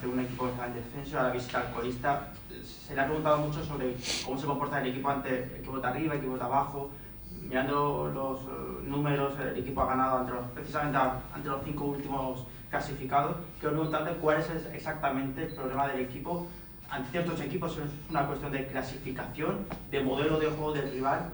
ante un equipo que está en descenso, a la visita al colista. Se le ha preguntado mucho sobre cómo se comporta el equipo ante equipos de arriba, equipos de abajo. Mirando los números, el equipo ha ganado precisamente ante los 5 últimos clasificados. Quiero preguntarle cuál es exactamente el problema del equipo. Ante ciertos equipos es una cuestión de clasificación, de modelo de juego del rival.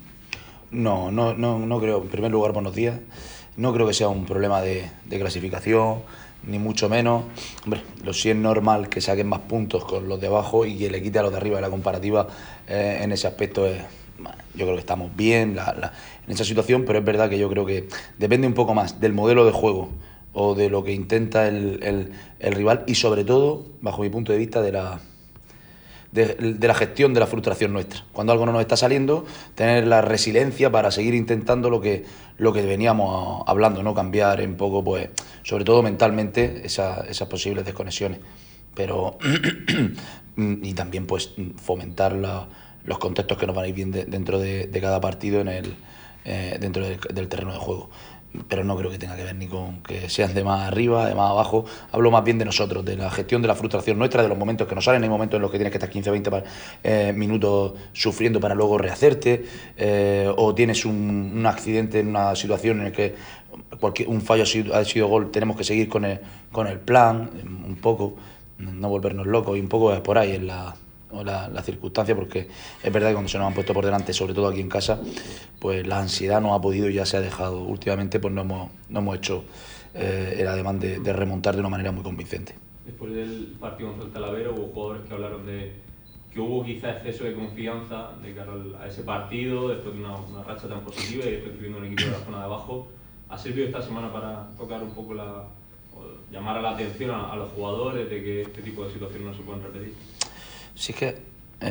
No creo. En primer lugar, buenos días. No creo que sea un problema de clasificación, ni mucho menos. Hombre, lo sí es normal que saquen más puntos con los de abajo y que le quite a los de arriba. La comparativa en ese aspecto es... Yo creo que estamos bien en esa situación, pero es verdad que yo creo que depende un poco más del modelo de juego o de lo que intenta el rival y sobre todo, bajo mi punto de vista, de la gestión de la frustración nuestra. Cuando algo no nos está saliendo, tener la resiliencia para seguir intentando lo que veníamos hablando, ¿no? Cambiar un poco, pues, sobre todo mentalmente, esas posibles desconexiones. Pero y también pues fomentar los contextos que nos van a ir bien dentro de cada partido dentro del terreno de juego. Pero no creo que tenga que ver ni con que sean de más arriba, de más abajo. Hablo más bien de nosotros, de la gestión de la frustración nuestra, de los momentos que nos salen. Hay momentos en los que tienes que estar 15 o 20 minutos sufriendo para luego rehacerte, o tienes un accidente en una situación en la que un fallo ha sido gol, tenemos que seguir con el plan, un poco, no volvernos locos, y un poco es por ahí en la circunstancia, porque es verdad que cuando se nos han puesto por delante, sobre todo aquí en casa, pues la ansiedad no ha podido y ya se ha dejado. Últimamente pues no hemos hecho el ademán de remontar de una manera muy convincente. Después del partido contra el Talavera hubo jugadores que hablaron de que hubo quizá exceso de confianza de cara a ese partido, después de una racha tan positiva y después viendo un equipo de la zona de abajo. ¿Ha servido esta semana para tocar un poco llamar a la atención a los jugadores de que este tipo de situaciones no se pueden repetir? Sí, es que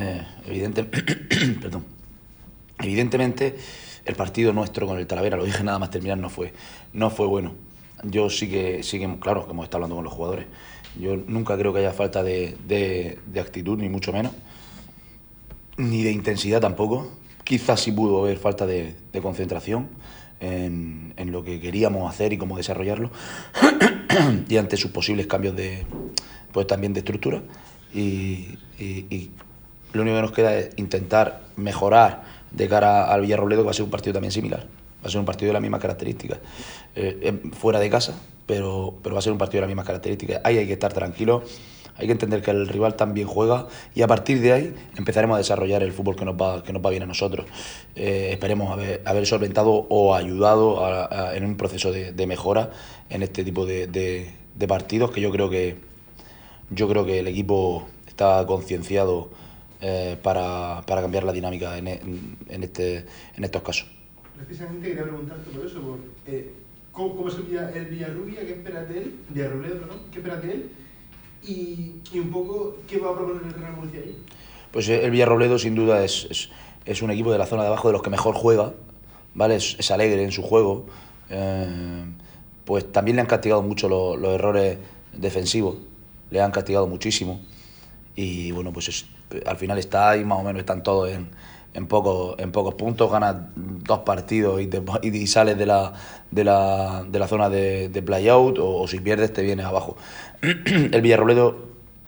evidentemente el partido nuestro con el Talavera, lo dije nada más terminar, no fue bueno. Yo sí que claro, que hemos estado hablando con los jugadores, yo nunca creo que haya falta de actitud, ni mucho menos, ni de intensidad tampoco. Quizás sí pudo haber falta de concentración en lo que queríamos hacer y cómo desarrollarlo y ante sus posibles cambios también de estructura. Y lo único que nos queda es intentar mejorar de cara al Villarrobledo, que va a ser un partido también similar. Va a ser un partido de las mismas características. Fuera de casa, pero va a ser un partido de las mismas características. Ahí hay que estar tranquilos, hay que entender que el rival también juega y a partir de ahí empezaremos a desarrollar el fútbol que nos va bien a nosotros. Esperemos haber solventado o ayudado en un proceso de mejora en este tipo de partidos, que yo creo que el equipo está concienciado para cambiar la dinámica en estos casos. Precisamente quería preguntarte por eso, ¿cómo es el Villarrubia? ¿Qué esperas de él? Villarrobledo, perdón, ¿qué esperas de él? Y un poco, ¿qué va a proponer el Real Murcia ahí? Pues el Villarrobledo sin duda es un equipo de la zona de abajo de los que mejor juega, ¿vale? Es alegre en su juego. Pues también le han castigado mucho los errores defensivos, le han castigado muchísimo. Y bueno, pues al final está ahí, más o menos están todos en pocos puntos, ganas 2 partidos y sales de la zona de play-out, o si pierdes te vienes abajo. El Villarrobledo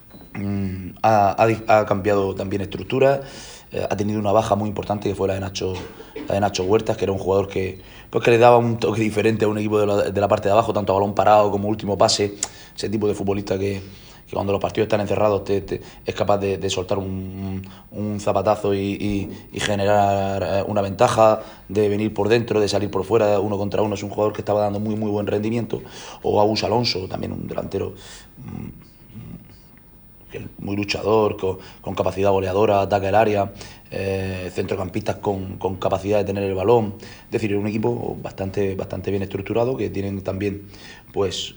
ha cambiado también estructura, ha tenido una baja muy importante que fue la de Nacho Huertas, que era un jugador que le daba un toque diferente a un equipo de la parte de abajo, tanto a balón parado como último pase, ese tipo de futbolista que cuando los partidos están encerrados es capaz de soltar un zapatazo y generar una ventaja, de venir por dentro, de salir por fuera, 1 contra 1. Es un jugador que estaba dando muy muy buen rendimiento. O Agus Alonso, también un delantero muy luchador, con capacidad goleadora, ataca el área, centrocampistas con capacidad de tener el balón. Es decir, es un equipo bastante bien estructurado, que tienen también pues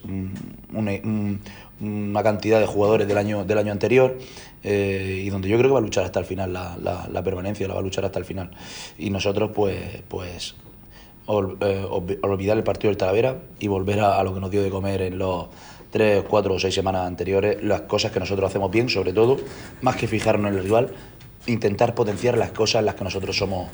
una cantidad de jugadores del año anterior, y donde yo creo que va a luchar hasta el final la permanencia, la va a luchar hasta el final. Y nosotros pues olvidar el partido del Talavera y volver a lo que nos dio de comer en los 3, 4 o 6 semanas anteriores, las cosas que nosotros hacemos bien, sobre todo, más que fijarnos en el rival, intentar potenciar las cosas en las que nosotros somos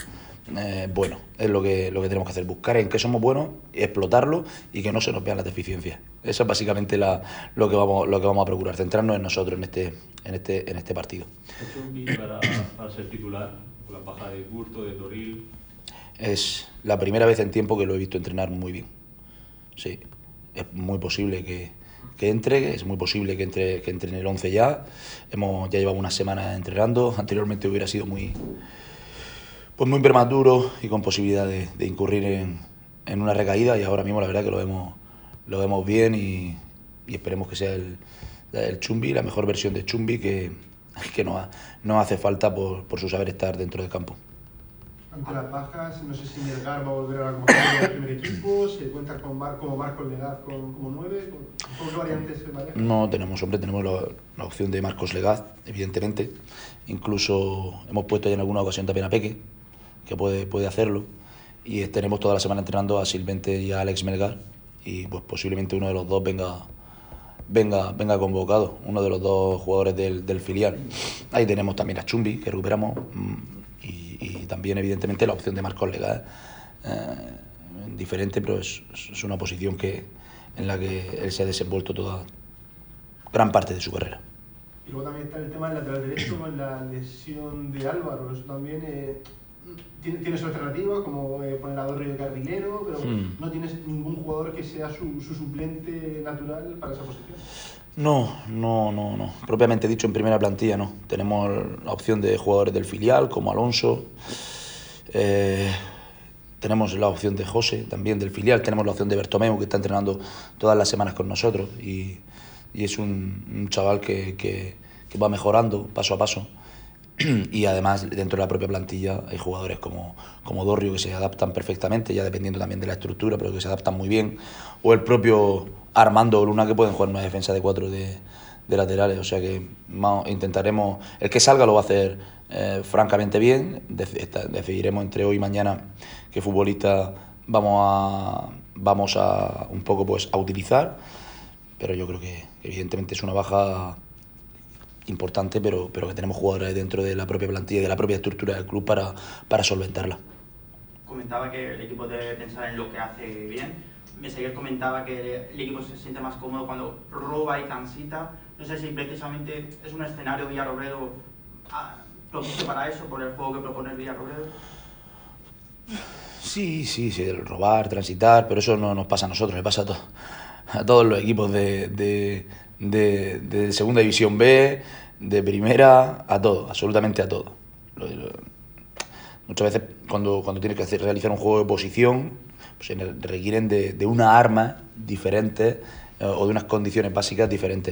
bueno. Es lo que tenemos que hacer, buscar en qué somos buenos, explotarlo y que no se nos vean las deficiencias. Eso es básicamente lo que vamos a procurar, centrarnos en nosotros en este partido. ¿Es un bit para ser titular con la baja de Curto, de Toril? Es la primera vez en tiempo que lo he visto entrenar muy bien. Sí, es muy posible que entre, es muy posible que entre en el 11 ya. Ya llevamos unas semanas entrenando. Anteriormente hubiera sido muy prematuro y con posibilidad de incurrir en una recaída, y ahora mismo la verdad que lo vemos bien y esperemos que sea el Chumbi, la mejor versión de Chumbi que no hace falta por su saber estar dentro del campo. Ante las bajas, no sé si Melgar va a volver a la convocatoria del primer equipo, se cuenta como Marcos Legaz como 9, ¿con qué variantes se maneja? No, tenemos la opción de Marcos Legaz, evidentemente. Incluso hemos puesto ya en alguna ocasión también a Peque, que puede hacerlo. Y tenemos toda la semana entrenando a Silvente y a Alex Melgar, y pues posiblemente uno de los dos venga convocado, uno de los dos jugadores del filial. Ahí tenemos también a Chumbi, que recuperamos, y también evidentemente la opción de Marcos Legaz, diferente, pero es una posición en la que él se ha desenvuelto gran parte de su carrera. Y luego también está el tema del lateral derecho con la lesión de Álvaro. Eso también tienes alternativas como poner a Dorri de carrilero, pero no tienes ningún jugador que sea su suplente natural para esa posición. No. Propiamente dicho, en primera plantilla no. Tenemos la opción de jugadores del filial, como Alonso. Tenemos la opción de José, también del filial. Tenemos la opción de Bertomeu, que está entrenando todas las semanas con nosotros. Y es un chaval que va mejorando paso a paso. Y además, dentro de la propia plantilla hay jugadores como Dorrio, que se adaptan perfectamente, ya dependiendo también de la estructura, pero que se adaptan muy bien. O el propio Armando o Luna, que pueden jugar una defensa de 4 de laterales. O sea que intentaremos... El que salga lo va a hacer francamente bien. Decidiremos entre hoy y mañana qué futbolista vamos a un poco pues a utilizar. Pero yo creo que evidentemente es una baja importante, pero que tenemos jugadores dentro de la propia plantilla y de la propia estructura del club para solventarla. Comentaba que el equipo debe pensar en lo que hace bien. Meseguer comentaba que el equipo se siente más cómodo cuando roba y transita. No sé si precisamente es un escenario Villarrobledo propicio para eso, por el juego que propone el Villarrobledo. Sí, el robar, transitar, pero eso no nos pasa a nosotros, le pasa a todos los equipos de segunda división B, de primera, a todo, absolutamente a todo. Muchas veces cuando tienes que realizar un juego de posición, pues requieren de una arma diferente o de unas condiciones básicas diferentes.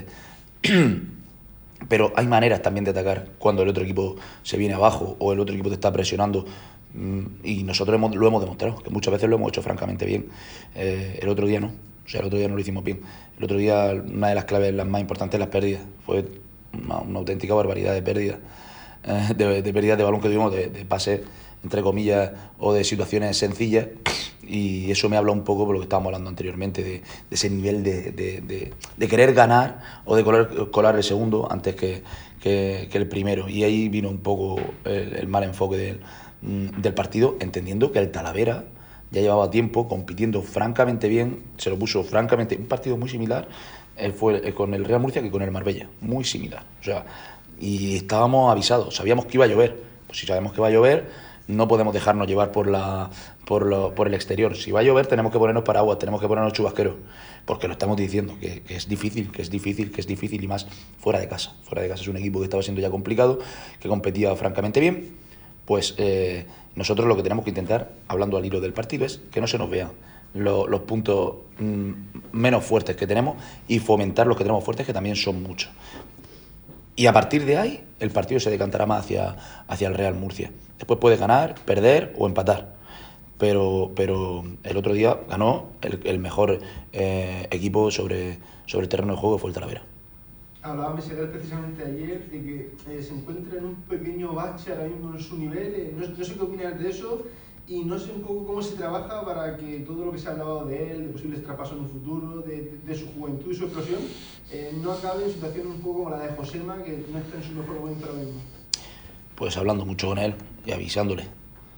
Pero hay maneras también de atacar cuando el otro equipo se viene abajo o el otro equipo te está presionando. Y nosotros lo hemos demostrado, que muchas veces lo hemos hecho francamente bien. El otro día no. O sea, el otro día no lo hicimos bien. El otro día una de las claves, las más importantes, las pérdidas. Fue una auténtica barbaridad de pérdidas. De pérdidas de balón que tuvimos, de pases, entre comillas, o de situaciones sencillas. Y eso me habla un poco por lo que estábamos hablando anteriormente, de ese nivel de querer ganar o de colar el segundo antes que el primero. Y ahí vino un poco el mal enfoque del partido, entendiendo que el Talavera ya llevaba tiempo compitiendo francamente bien, se lo puso francamente, un partido muy similar fue con el Real Murcia que con el Marbella, muy similar. O sea, y estábamos avisados, sabíamos que iba a llover. Pues si sabemos que va a llover, no podemos dejarnos llevar por el exterior. Si va a llover, tenemos que ponernos paraguas, tenemos que ponernos chubasqueros, porque lo estamos diciendo, que es difícil, y más fuera de casa. Fuera de casa es un equipo que estaba siendo ya complicado, que competía francamente bien. Pues nosotros lo que tenemos que intentar, hablando al hilo del partido, es que no se nos vean los puntos menos fuertes que tenemos y fomentar los que tenemos fuertes, que también son muchos. Y a partir de ahí, el partido se decantará más hacia el Real Murcia. Después puede ganar, perder o empatar. Pero el otro día ganó el mejor equipo sobre el terreno de juego, que fue el Talavera. Hablaba Meseguer precisamente ayer de que se encuentra en un pequeño bache ahora mismo en su nivel. No sé qué opinas de eso y no sé un poco cómo se trabaja para que todo lo que se ha hablado de él, de posibles traspasos en un futuro, de su juventud y su explosión, no acabe en situaciones un poco como la de Josema, que no está en su mejor momento ahora mismo. Pues hablando mucho con él y avisándole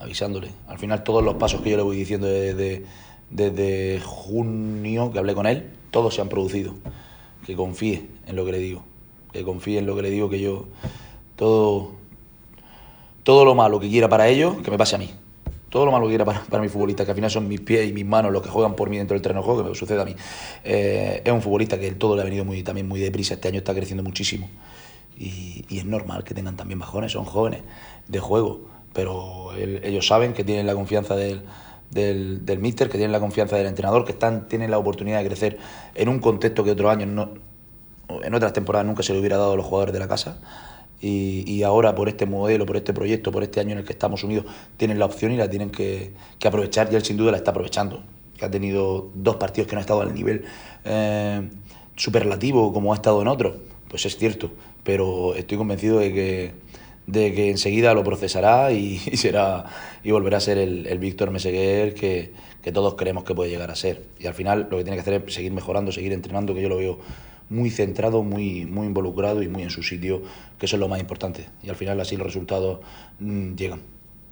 avisándole. Al final todos los pasos que yo le voy diciendo desde junio que hablé con él, todos se han producido. Que confíe en lo que le digo. Que confíe en lo que le digo, que yo todo lo malo que quiera para ellos, que me pase a mí. Todo lo malo que quiera para mi futbolista, que al final son mis pies y mis manos los que juegan por mí dentro del terreno de juego, que me suceda a mí. Es un futbolista que todo le ha venido también muy deprisa, este año está creciendo muchísimo. Y es normal que tengan también bajones, son jóvenes de juego, pero ellos saben que tienen la confianza del míster, que tienen la confianza del entrenador, que tienen la oportunidad de crecer en un contexto que otros años, en otras temporadas nunca se le hubiera dado a los jugadores de la casa. Y ahora por este modelo, por este proyecto, por este año en el que estamos unidos, tienen la opción y la tienen que aprovechar, y él sin duda la está aprovechando. Que ha tenido 2 partidos que no ha estado al nivel superlativo como ha estado en otros, pues es cierto, pero estoy convencido de que enseguida lo procesará y volverá a ser el Víctor Meseguer que todos creemos que puede llegar a ser. Y al final lo que tiene que hacer es seguir mejorando, seguir entrenando, que yo lo veo muy centrado, muy involucrado y muy en su sitio, que eso es lo más importante. Y al final así los resultados llegan.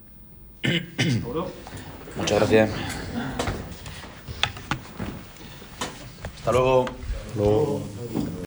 Muchas gracias. Hasta luego.